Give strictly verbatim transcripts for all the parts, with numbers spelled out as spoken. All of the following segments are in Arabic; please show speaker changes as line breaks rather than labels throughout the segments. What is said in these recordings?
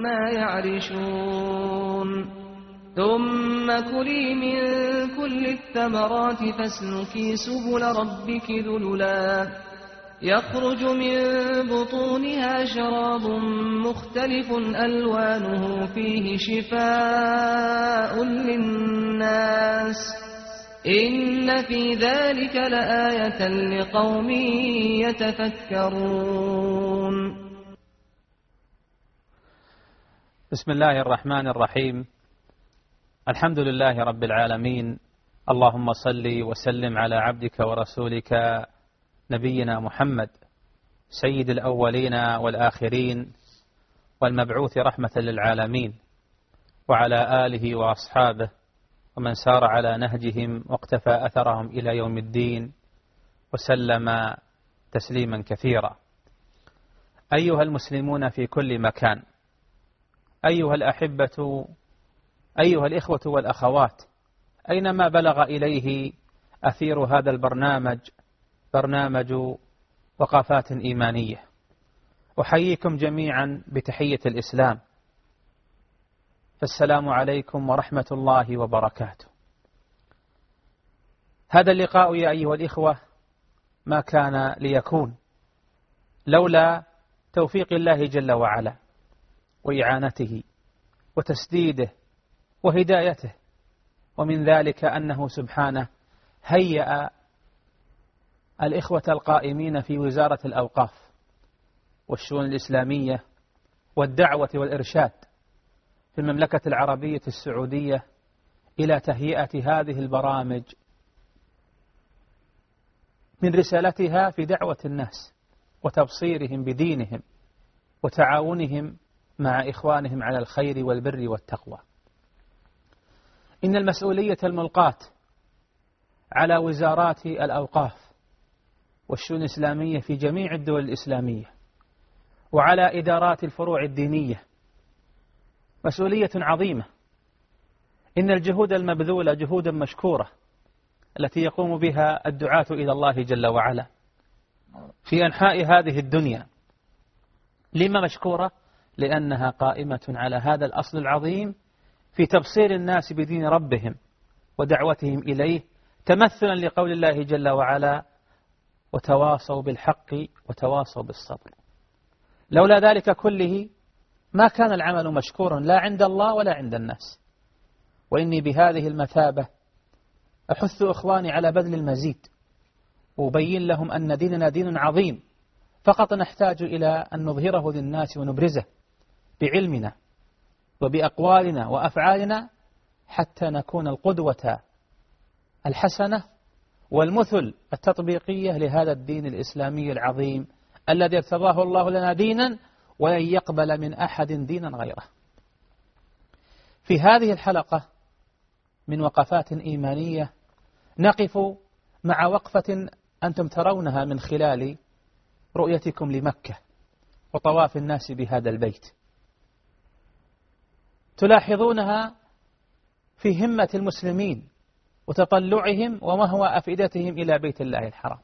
ما يعرشون ثم كلي من كل الثمرات فاسلكي سبل ربك ذللا يخرج من بطونها شراب مختلف ألوانه فيه شفاء للناس إن في ذلك لآية لقوم يتفكرون.
بسم الله الرحمن الرحيم. الحمد لله رب العالمين، اللهم صل وسلم على عبدك ورسولك نبينا محمد سيد الأولين والآخرين والمبعوث رحمة للعالمين، وعلى آله وأصحابه ومن سار على نهجهم واقتفى أثرهم إلى يوم الدين وسلم تسليما كثيرا. أيها المسلمون في كل مكان، أيها الأحبة، أيها الإخوة والأخوات، أينما بلغ إليه أثير هذا البرنامج، برنامج وقفات إيمانية، أحييكم جميعا بتحية الإسلام، فالسلام عليكم ورحمة الله وبركاته. هذا اللقاء يا أيها الإخوة ما كان ليكون لولا توفيق الله جل وعلا وإعانته وتسديده وهدايته، ومن ذلك أنه سبحانه هيأ الإخوة القائمين في وزارة الأوقاف والشؤون الإسلامية والدعوة والإرشاد في المملكة العربية السعودية إلى تهيئة هذه البرامج من رسالتها في دعوة الناس وتبصيرهم بدينهم وتعاونهم مع إخوانهم على الخير والبر والتقوى. إن المسؤولية الملقاة على وزارات الأوقاف والشؤون الإسلامية في جميع الدول الإسلامية وعلى إدارات الفروع الدينية مسؤولية عظيمة. إن الجهود المبذولة جهود مشكورة التي يقوم بها الدعاة إلى الله جل وعلا في أنحاء هذه الدنيا. لما مشكورة؟ لأنها قائمة على هذا الأصل العظيم في تبصير الناس بدين ربهم ودعوتهم إليه، تمثلا لقول الله جل وعلا: وتواصوا بالحق وتواصوا بالصبر. لولا ذلك كله ما كان العمل مشكورا لا عند الله ولا عند الناس. وإني بهذه المثابة أحث إخواني على بذل المزيد، وأبين لهم أن ديننا دين عظيم، فقط نحتاج إلى أن نظهره للناس ونبرزه بعلمنا وبأقوالنا وأفعالنا حتى نكون القدوة الحسنة والمثل التطبيقية لهذا الدين الإسلامي العظيم الذي ارتضاه الله لنا دينا ولن يقبل من أحد دينا غيره. في هذه الحلقة من وقفات إيمانية نقف مع وقفة أنتم ترونها من خلال رؤيتكم لمكة وطواف الناس بهذا البيت، تلاحظونها في همة المسلمين وتطلعهم ومهوى أفئدتهم إلى بيت الله الحرام.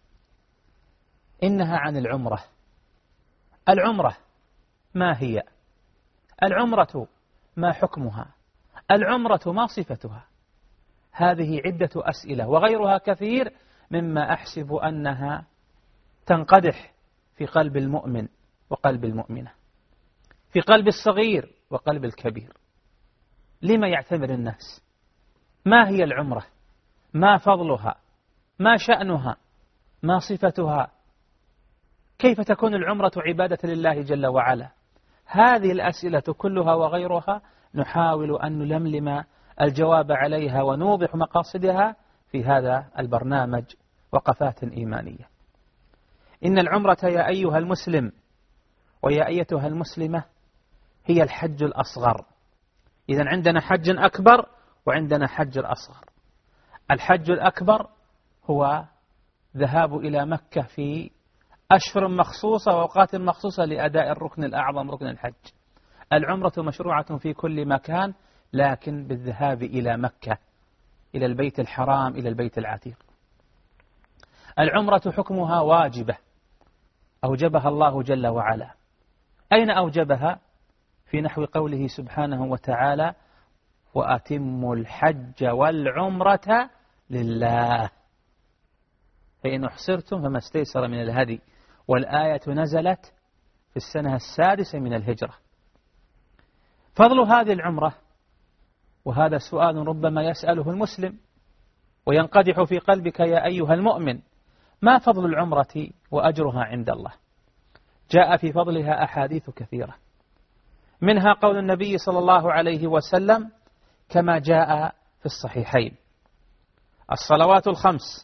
إنها عن العمرة. العمرة ما هي؟ العمرة ما حكمها؟ العمرة ما صفتها؟ هذه عدة أسئلة وغيرها كثير مما أحسب أنها تنقدح في قلب المؤمن وقلب المؤمنة، في قلب الصغير وقلب الكبير. لما يعتمر الناس؟ ما هي العمرة؟ ما فضلها؟ ما شأنها؟ ما صفتها؟ كيف تكون العمرة عبادة لله جل وعلا؟ هذه الأسئلة كلها وغيرها نحاول أن نلملم الجواب عليها ونوضح مقاصدها في هذا البرنامج وقفات إيمانية. إن العمرة يا أيها المسلم ويا أيتها المسلمة هي الحج الأصغر. إذن عندنا حج أكبر وعندنا حج الأصغر. الحج الأكبر هو ذهاب إلى مكة في أشهر مخصوصة وأوقات مخصوصة لأداء الركن الأعظم ركن الحج. العمرة مشروعة في كل مكان، لكن بالذهاب إلى مكة، إلى البيت الحرام، إلى البيت العتيق. العمرة حكمها واجبة أوجبها الله جل وعلا. أين أوجبها؟ في نحو قوله سبحانه وتعالى وأتموا الحج والعمرة لله فإن أحصرتم فما استيسر من الهدي، والآية نزلت في السنة السادسة من الهجرة. فضل هذه العمرة، وهذا سؤال ربما يسأله المسلم وينقدح في قلبك يا أيها المؤمن، ما فضل العمرة وأجرها عند الله؟ جاء في فضلها أحاديث كثيرة، منها قول النبي صلى الله عليه وسلم كما جاء في الصحيحين: الصلوات الخمس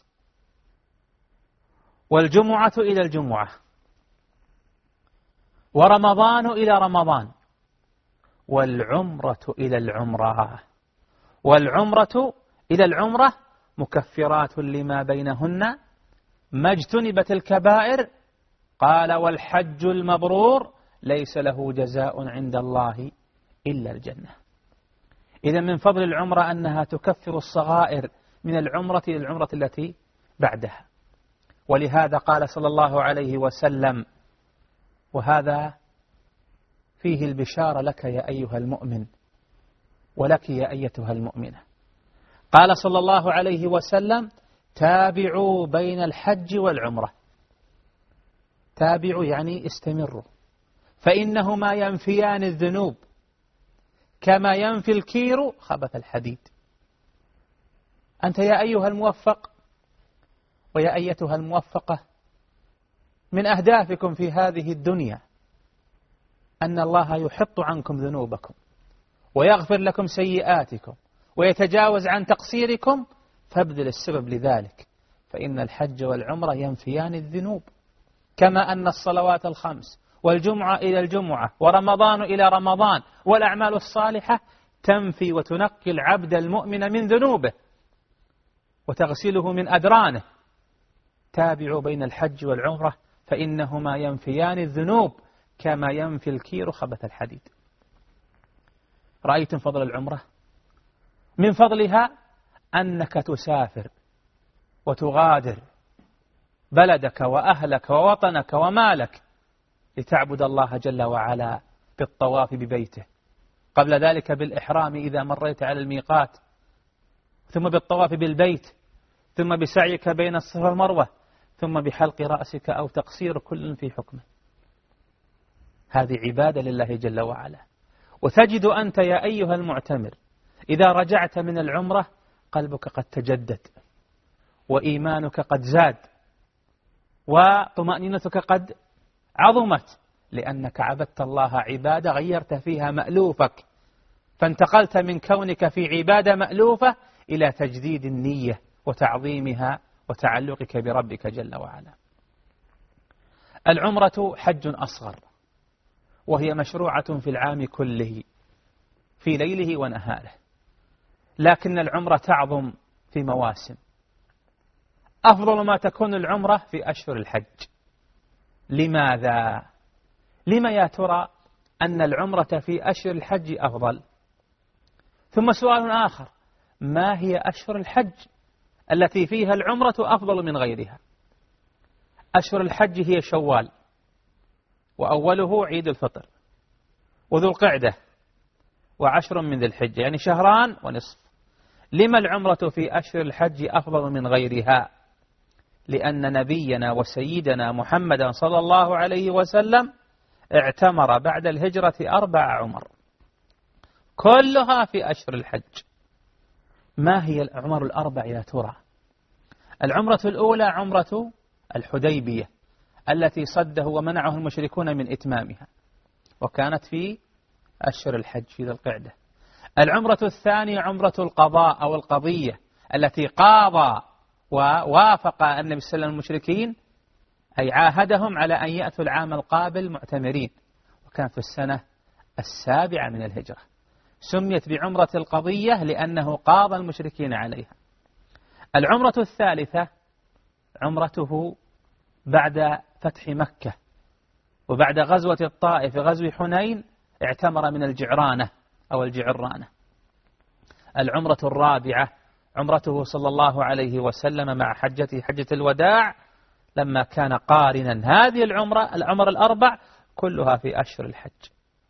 والجمعة إلى الجمعة ورمضان إلى رمضان والعمرة إلى العمرة والعمرة إلى العمرة مكفرات لما بينهن ما اجتنبت الكبائر. قال والحج المبرور ليس له جزاء عند الله إلا الجنة. إذا من فضل العمرة أنها تكفر الصغائر من العمرة إلى العمرة التي بعدها. ولهذا قال صلى الله عليه وسلم، وهذا فيه البشارة لك يا أيها المؤمن ولك يا أيتها المؤمنة، قال صلى الله عليه وسلم تابعوا بين الحج والعمرة. تابعوا يعني استمروا، فإنهما ينفيان الذنوب كما ينفي الكير خبث الحديد. أنت يا أيها الموفق ويا أيتها الموفقة، من أهدافكم في هذه الدنيا أن الله يحط عنكم ذنوبكم ويغفر لكم سيئاتكم ويتجاوز عن تقصيركم، فابذل السبب لذلك، فإن الحج والعمرة ينفيان الذنوب كما أن الصلوات الخمس والجمعة إلى الجمعة ورمضان إلى رمضان والأعمال الصالحة تنفي وتنقي العبد المؤمن من ذنوبه وتغسله من أدرانه. تابعوا بين الحج والعمرة فإنهما ينفيان الذنوب كما ينفي الكير خبث الحديد. رأيتم فضل العمرة؟ من فضلها أنك تسافر وتغادر بلدك وأهلك ووطنك ومالك لتعبد الله جل وعلا بالطواف ببيته، قبل ذلك بالإحرام إذا مريت على الميقات، ثم بالطواف بالبيت، ثم بسعيك بين الصفا والمروة، ثم بحلق رأسك أو تقصير كل في حكمه. هذه عبادة لله جل وعلا. وتجد أنت يا أيها المعتمر إذا رجعت من العمرة قلبك قد تجدد وإيمانك قد زاد وطمأنينتك قد عظمت، لأنك عبدت الله عبادة غيرت فيها مألوفك، فانتقلت من كونك في عبادة مألوفة إلى تجديد النية وتعظيمها وتعلقك بربك جل وعلا. العمرة حج أصغر، وهي مشروعة في العام كله في ليله ونهاره، لكن العمرة تعظم في مواسم. أفضل ما تكون العمرة في أشهر الحج. لماذا؟ لما يا ترى أن العمرة في أشهر الحج أفضل؟ ثم سؤال آخر، ما هي أشهر الحج التي فيها العمرة أفضل من غيرها؟ أشهر الحج هي شوال، وأوله عيد الفطر، وذو القعدة، وعشر من ذي الحجة، يعني شهران ونصف. لما العمرة في أشهر الحج أفضل من غيرها؟ لأن نبينا وسيدنا محمدا صلى الله عليه وسلم اعتمر بعد الهجرة أربع عمر كلها في أشهر الحج. ما هي العمر الأربع يا ترى؟ العمرة الأولى عمرة الحديبية التي صده ومنعه المشركون من إتمامها، وكانت في أشهر الحج في ذي القعدة. العمرة الثانية عمرة القضاء أو القضية التي قاضى ووافق النبي صلى الله عليه وسلم المشركين، أي عاهدهم على أن يأتوا العام القابل معتمرين، وكان في السنة السابعة من الهجرة. سميت بعمرة القضية لأنه قاضى المشركين عليها. العمرة الثالثة عمرته بعد فتح مكة وبعد غزوة الطائف غزو حنين، اعتمر من الجعرانة أو الجعرانة. العمرة الرابعة عمرته صلى الله عليه وسلم مع حجته حجة الوداع لما كان قارنا. هذه العمرة العمر الأربع كلها في أشهر الحج.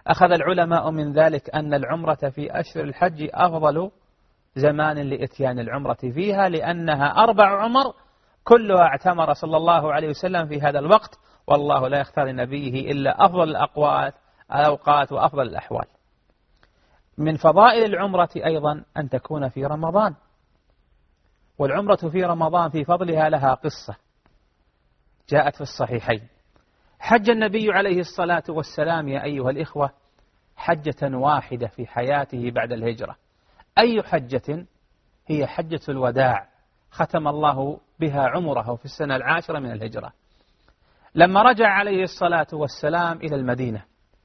أخذ العلماء من ذلك أن العمرة في أشهر الحج أفضل زمان لإتيان العمرة فيها، لأنها أربع عمر كلها اعتمر صلى الله عليه وسلم في هذا الوقت، والله لا يختار لنبيه إلا أفضل الأقوات الأوقات وأفضل الأحوال. من فضائل العمرة أيضا أن تكون في رمضان، والعمرة في رمضان في فضلها لها قصة جاءت في الصحيحين. حج النبي عليه الصلاة والسلام يا أيها الإخوة حجة واحدة في حياته بعد الهجرة. أي حجة؟ هي حجة الوداع، ختم الله بها عمره في السنة العاشرة من الهجرة. لما رجع عليه الصلاة والسلام إلى المدينة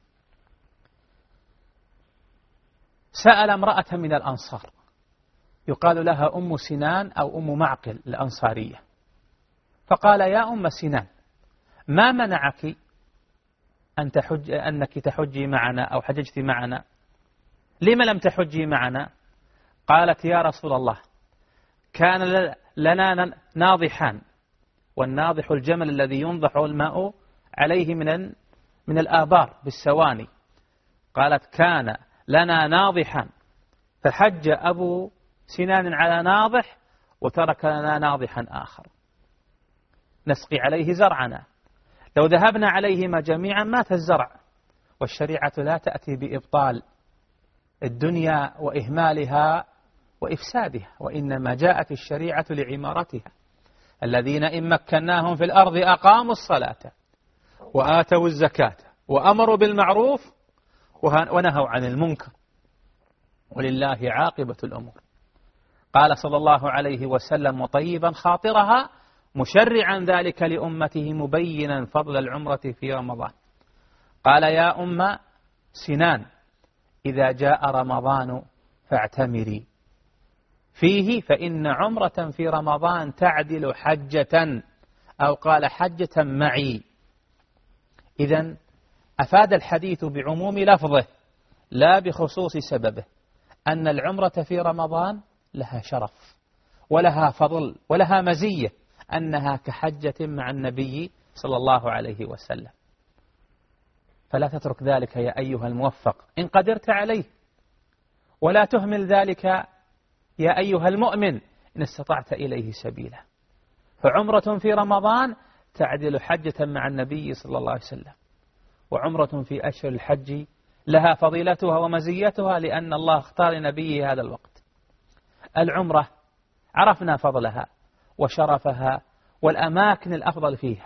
سأل امرأة من الأنصار يقال لها أم سنان أو أم معقل الأنصارية، فقال يا أم سنان ما منعك أن تحج أنك تحجي معنا أو حججت معنا؟ لما لم تحجي معنا؟ قالت يا رسول الله كان لنا ناضحان، والناضح الجمل الذي ينضح الماء عليه من من الآبار بالسواني. قالت كان لنا ناضحان فحج أبو سنان على ناضح وترك لنا ناضحا آخر نسقي عليه زرعنا، لو ذهبنا عليهما جميعا مات الزرع. والشريعة لا تأتي بإبطال الدنيا وإهمالها وإفسادها، وإنما جاءت الشريعة لعمارتها. الذين إن مكناهم في الأرض أقاموا الصلاة وآتوا الزكاة وأمروا بالمعروف ونهوا عن المنكر ولله عاقبة الأمور. قال صلى الله عليه وسلم مطيبا خاطرها مشرعا ذلك لأمته مبينا فضل العمرة في رمضان. قال يا أم سنان إذا جاء رمضان فاعتمري فيه فإن عمرة في رمضان تعدل حجة، أو قال حجة معي. إذن أفاد الحديث بعموم لفظه لا بخصوص سببه أن العمرة في رمضان لها شرف ولها فضل ولها مزية أنها كحجة مع النبي صلى الله عليه وسلم. فلا تترك ذلك يا أيها الموفق إن قدرت عليه، ولا تهمل ذلك يا أيها المؤمن إن استطعت إليه سبيلا. فعمرة في رمضان تعدل حجة مع النبي صلى الله عليه وسلم، وعمرة في أشهر الحج لها فضيلتها ومزيتها لأن الله اختار لنبيه هذا الوقت. العمرة عرفنا فضلها وشرفها والأماكن الأفضل فيها.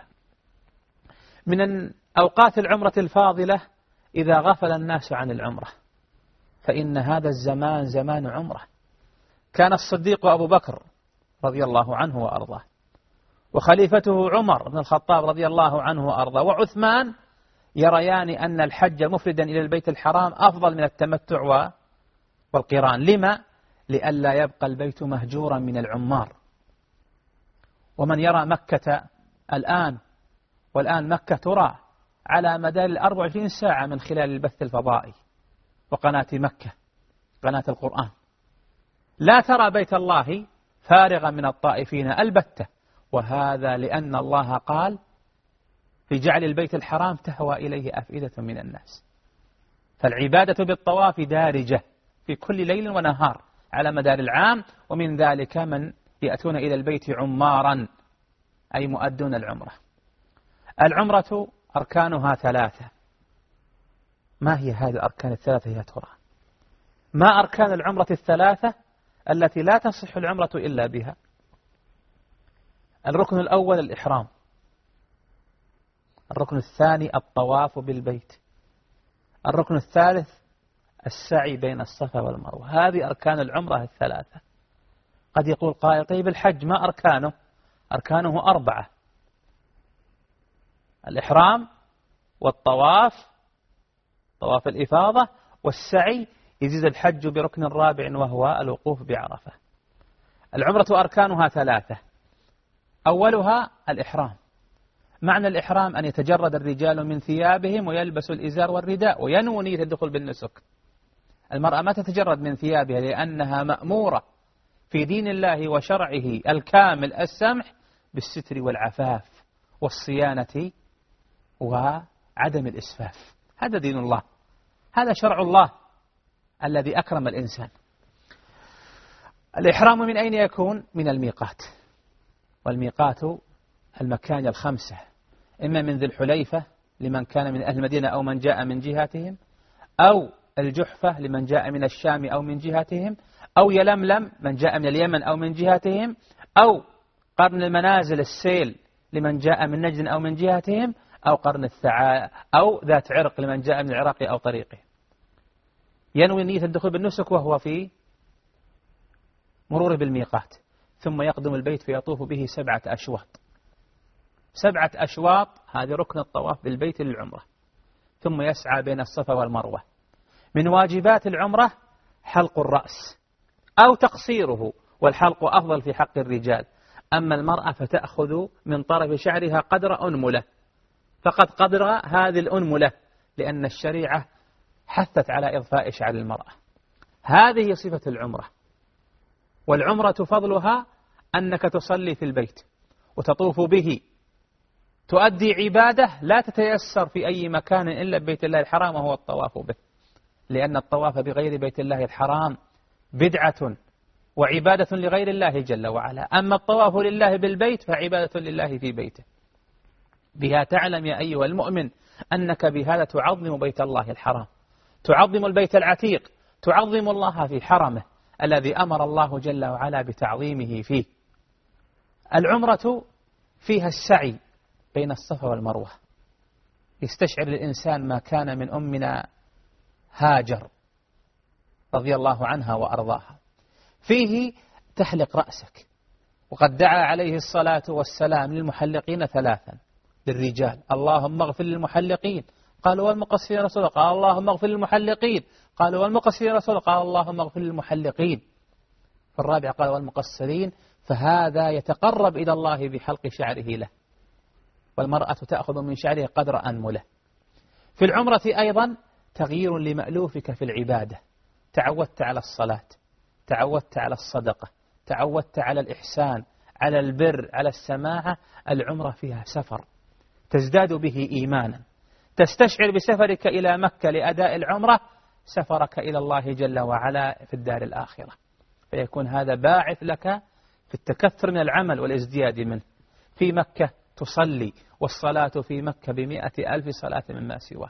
من أوقات العمرة الفاضلة إذا غفل الناس عن العمرة، فإن هذا الزمان زمان عمرة. كان الصديق أبو بكر رضي الله عنه وأرضاه، وخليفته عمر بن الخطاب رضي الله عنه وأرضاه، وعثمان يريان أن الحج مفردا إلى البيت الحرام أفضل من التمتع والقران. لما؟ لئلا يبقى البيت مهجورا من العمار. ومن يرى مكة الآن، والآن مكة ترى على مدار الأربع وعشرين ساعة من خلال البث الفضائي وقناة مكة قناة القرآن، لا ترى بيت الله فارغا من الطائفين البتة، وهذا لأن الله قال في جعل البيت الحرام تهوى إليه أفئدة من الناس. فالعبادة بالطواف دارجة في كل ليل ونهار على مدار العام، ومن ذلك من يأتون إلى البيت عمارا أي مؤدون العمرة. العمرة أركانها ثلاثة. ما هي هذه الأركان الثلاثة يا ترى؟ ما أركان العمرة الثلاثة التي لا تصح العمرة إلا بها؟ الركن الأول الإحرام، الركن الثاني الطواف بالبيت، الركن الثالث السعي بين الصفا والمروة. هذه أركان العمرة الثلاثة. قد يقول قائل طيب الحج ما أركانه؟ أركانه أربعة: الإحرام والطواف، طواف الإفاضة، والسعي. يزيد الحج بركن رابع وهو الوقوف بعرفة. العمرة أركانها ثلاثة. أولها الإحرام. معنى الإحرام أن يتجرد الرجال من ثيابهم ويلبسوا الإزار والرداء وينووا نية الدخول بالنسك. المرأة ما تتجرد من ثيابها لأنها مأمورة في دين الله وشرعه الكامل السمح بالستر والعفاف والصيانة وعدم الإسفاف. هذا دين الله، هذا شرع الله الذي أكرم الإنسان. الإحرام من أين يكون؟ من الميقات، والميقات المكان الخمسة، إما من ذي الحليفة لمن كان من أهل المدينة أو من جاء من جهتهم، أو الجحفة لمن جاء من الشام أو من جهتهم، أو يلملم من جاء من اليمن أو من جهتهم، أو قرن المنازل السيل لمن جاء من نجد أو من جهتهم، أو قرن الثعا أو ذات عرق لمن جاء من العراق أو طريقه. ينوي نية الدخول بالنسك وهو في مرور بالميقات، ثم يقدم البيت فيطوف به سبعة أشواط. سبعة أشواط هذه ركن الطواف بالبيت للعمرة، ثم يسعى بين الصفا والمروة. من واجبات العمرة حلق الرأس أو تقصيره، والحلق أفضل في حق الرجال، أما المرأة فتأخذ من طرف شعرها قدر أنملة، فقد قدر هذه الأنملة، لأن الشريعة حثت على إضفاء شعر المرأة. هذه صفة العمرة. والعمرة فضلها أنك تصلي في البيت وتطوف به، تؤدي عبادة لا تتيسر في أي مكان إلا ببيت الله الحرام، وهو الطواف به، لأن الطواف بغير بيت الله الحرام بدعة وعبادة لغير الله جل وعلا. أما الطواف لله بالبيت فعبادة لله في بيته. بها تعلم يا أيها المؤمن أنك بهذا تعظم بيت الله الحرام، تعظم البيت العتيق، تعظم الله في حرمه الذي أمر الله جل وعلا بتعظيمه فيه. العمرة فيها السعي بين الصفا والمروة، يستشعر الإنسان ما كان من أمنا هاجر رضي الله عنها وأرضاها. فيه تحلق رأسك، وقد دعا عليه الصلاة والسلام للمحلقين ثلاثا للرجال: اللهم اغفر للمحلقين، قالوا والمقصرين رسول الله، قال اللهم اغفر للمحلقين، قالوا والمقصرين رسول الله، قال اللهم اغفر للمحلقين. في الرابع قال والمقصرين، فهذا يتقرب إلى الله بحلق شعره له، والمرأة تأخذ من شعره قدر أنمله. في العمرة أيضا تغيير لمألوفك في العبادة، تعودت على الصلاة، تعودت على الصدقة، تعودت على الإحسان، على البر، على السماعة. العمرة فيها سفر تزداد به إيمانا، تستشعر بسفرك إلى مكة لأداء العمرة سفرك إلى الله جل وعلا في الدار الآخرة، فيكون هذا باعث لك في التكثر من العمل والازدياد منه. في مكة تصلي، والصلاة في مكة بمئة ألف صلاة مما سواه.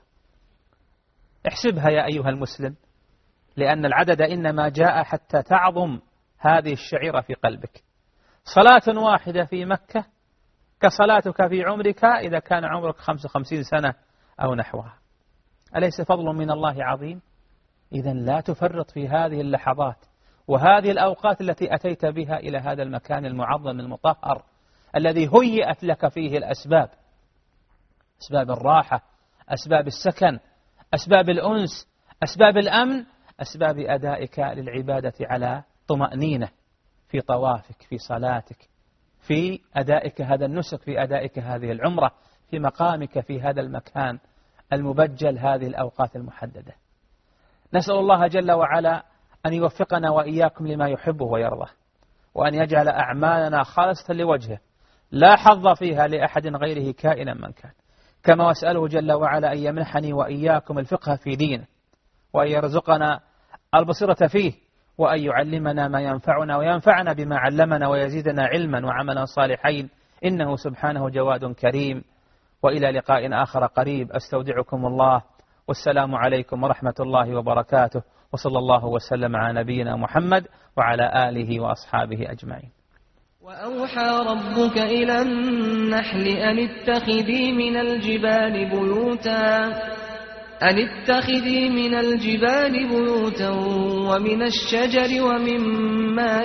احسبها يا أيها المسلم، لأن العدد إنما جاء حتى تعظم هذه الشعيرة في قلبك. صلاة واحدة في مكة كصلاتك في عمرك إذا كان عمرك خمسة وخمسين سنة أو نحوها. أليس فضل من الله عظيم؟ إذن لا تفرط في هذه اللحظات وهذه الأوقات التي أتيت بها إلى هذا المكان المعظم المطهر الذي هيئت لك فيه الأسباب، أسباب الراحة، أسباب السكن، أسباب الأنس، أسباب الأمن، أسباب أدائك للعبادة على طمأنينة في طوافك، في صلاتك، في أدائك هذا النسك، في أدائك هذه العمرة، في مقامك في هذا المكان المبجل هذه الأوقات المحددة. نسأل الله جل وعلا أن يوفقنا وإياكم لما يحبه ويرضاه، وأن يجعل أعمالنا خالصة لوجهه لا حظ فيها لأحد غيره كائنا من كان. كما وأسأله جل وعلا أن يمنحني وإياكم الفقه في دينه، وأن يرزقنا البصيرة فيه، وأن يعلمنا ما ينفعنا وينفعنا بما علمنا، ويزيدنا علما وعملا صالحين، إنه سبحانه جواد كريم. وإلى لقاء آخر قريب، أستودعكم الله، والسلام عليكم ورحمة الله وبركاته، وصلى الله وسلم على نبينا محمد وعلى آله وأصحابه أجمعين.
وأوحى ربك إلى النحل أن اتخذي من الجبال بيوتا أن اتخذي من الجبال بيوتا ومن الشجر ومما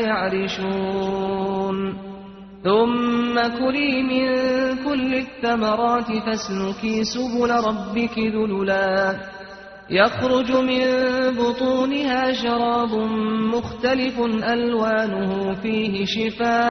يعرشون ثم كلي من كل الثمرات فاسلكي سبل ربك ذللا يخرج من بطونها شراب مختلف ألوانه فيه شفاء